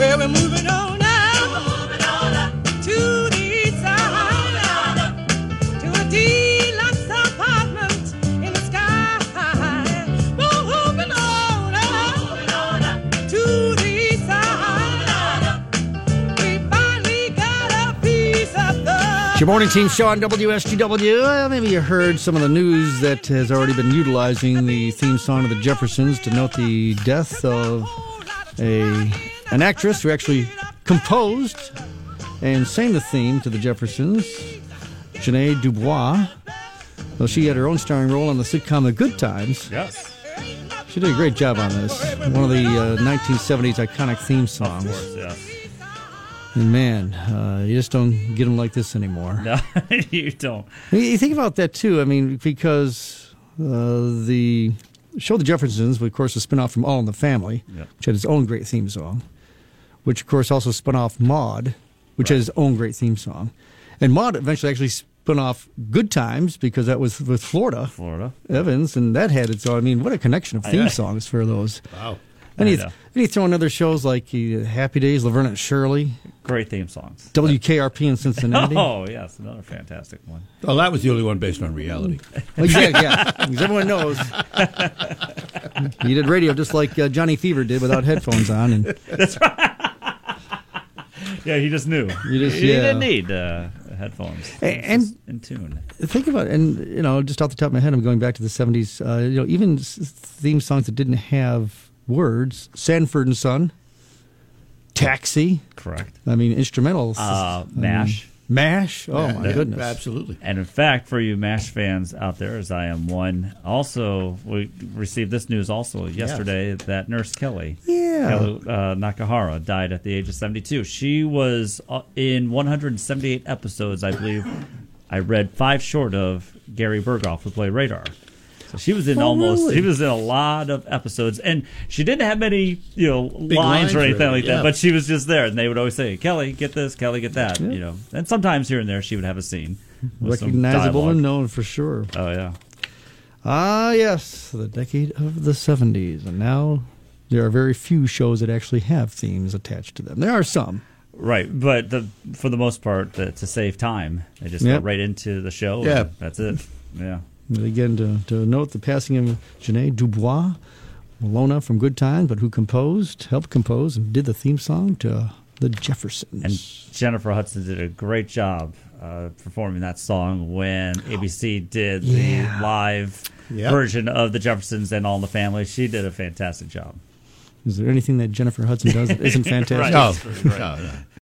Well, we're moving on now to the east side, to a deluxe apartment in the sky. Moving on to the east side. We finally got a piece of the. Your morning team show on WSGW. Maybe you heard some of the news that has already been utilizing the theme song of the Jeffersons to note the death of an actress who actually composed and sang the theme to the Jeffersons, Janae Dubois. Though she had her own starring role on the sitcom The Good Times. Yes. She did a great job on this. One of the 1970s iconic theme songs. Of course, yes. And man, you just don't get them like this anymore. No, you don't. You think about that too. I mean, because the show The Jeffersons, of course, is a spinoff from All in the Family, which had its own great theme song, which, of course, also spun off Maude, which had its own great theme song. And Maude eventually actually spun off Good Times because that was with Florida Evans, and that had its own. I mean, what a connection of theme songs for those. Wow. And you throw in other shows like Happy Days, Laverne and Shirley. Great theme songs. WKRP in Cincinnati. Oh, yes, another fantastic one. Well, that was the only one based on reality. Well, yeah, because everyone knows. He did radio just like Johnny Fever did without headphones on. And that's right. Yeah, he just knew. He didn't need headphones. And in tune. Think about it, and just off the top of my head, I'm going back to the 70s. Even theme songs that didn't have words. Sanford and Son, Taxi. Correct. I mean, instrumentals. MASH. MASH. Oh, my goodness. Absolutely. And in fact, for you MASH fans out there, as I am one, also, we received this news also yesterday that Nurse Kelly, Kelly Nakahara, died at the age of 72. She was in 178 episodes, I believe. I read 5 short of Gary Berghoff, who played Radar. So she was in she was in a lot of episodes, and she didn't have many, lines or anything like that. But she was just there, and they would always say, "Kelly, get this. Kelly, get that." Yeah. And sometimes here and there she would have a scene, recognizable and known for sure. Oh yeah. Yes, the decade of the 70s, and now there are very few shows that actually have themes attached to them. There are some. Right, but for the most part, to save time, they just go right into the show. Yeah, that's it. Yeah. And again, to note the passing of Janae Dubois, Malona from Good Times, but who helped compose, and did the theme song to the Jeffersons. And Jennifer Hudson did a great job performing that song when ABC did the live version of the Jeffersons and All in the Family. She did a fantastic job. Is there anything that Jennifer Hudson does that isn't fantastic? Right. No.